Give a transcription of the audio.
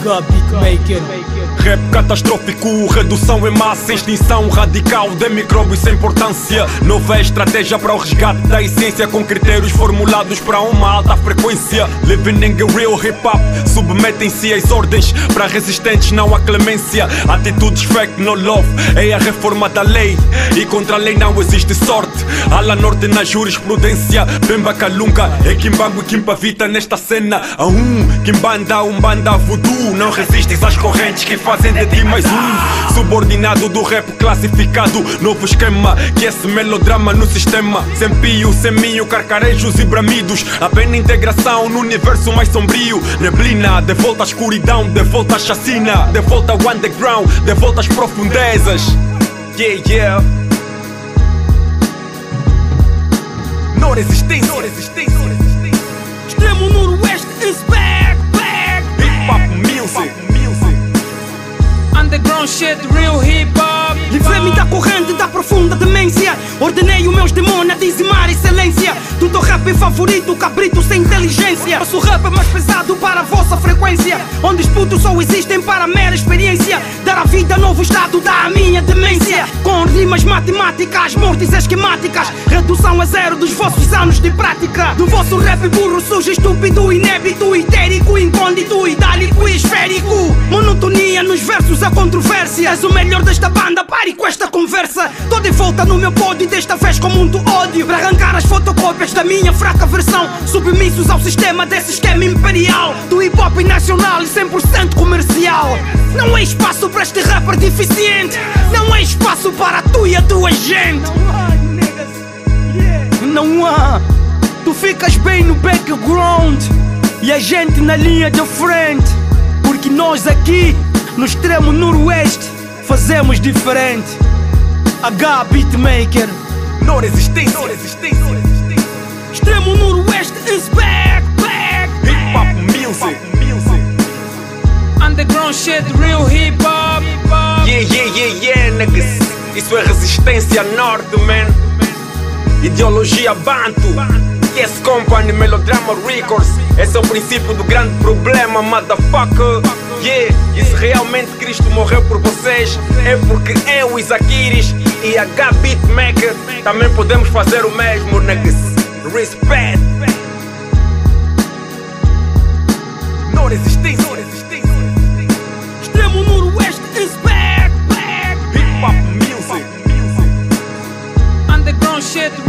Beatmaker. Rap catastrófico, redução em massa, extinção radical de micróbios sem importância. Nova estratégia para o resgate da essência, com critérios formulados para uma alta frequência. Living in a real hip hop, submetem-se às ordens. Para resistentes não há clemência. Atitudes fake, no love, é a reforma da lei. E contra a lei não existe sorte. Ala norte na jurisprudência. Bemba Calunga, é Kimbango e Kimpavita nesta cena. Kimbanda, Umbanda, Voodoo. Não resistes às correntes que fazem de ti mais um subordinado do rap classificado. Novo esquema, que esse melodrama no sistema. Sem pio, sem minho, carcarejos e bramidos. Apenas integração no universo mais sombrio. Neblina, de volta à escuridão, de volta à chacina, de volta ao underground, de volta às profundezas. Yeah, yeah. No resistência, no resistência. Extremo Noroeste is back, back, back. Hip Hop Music. Underground shit, real hip hop. Livrei-me da corrente da profunda demência. Ordenei os meus demônios a dizimar excelência do teu rap favorito, cabrito sem inteligência. Nosso rap é mais pesado para a vossa frequência, onde os putos só existem para a mera experiência. Dar a vida a novo estado da minha demência. Com rimas matemáticas, mortes esquemáticas. Redução a zero dos vossos anos de prática. Do vosso rap burro surge estúpido, inébito, itérico, incôndito, idálico e esférico. Monotonia nos versos, a controvérsia. És o melhor desta banda, pare com esta conversa. Tô de volta no meu pódio, desta vez com muito ódio, para arrancar as fotocópias da minha fraca versão. Submissos ao sistema desse esquema imperial do hip hop nacional e 100% comercial. Não há espaço para este rapper deficiente. Não há espaço para tu e a tua gente. Não há. Tu ficas bem no background e a gente na linha de frente. Porque nós aqui no extremo noroeste fazemos diferente. H Beatmaker. No resistência, no resistência. Extremo Noroeste is back, back, back. Hip Hop Music. Underground shit, real hip hop. Yeah, yeah, yeah, yeah, niggas. Isso é resistência norte, man. Ideologia Bantu. Yes Company, Melodrama Records. Esse é o princípio do grande problema, motherfucker. Yeah, e se realmente Cristo morreu por vocês, é porque eu, Isaquiris e H Beatmaker também podemos fazer o mesmo, niggas. Respect. No resistência, no resistência. Extremo Noroeste is back, back, back. Hip Hop Music. Underground shit.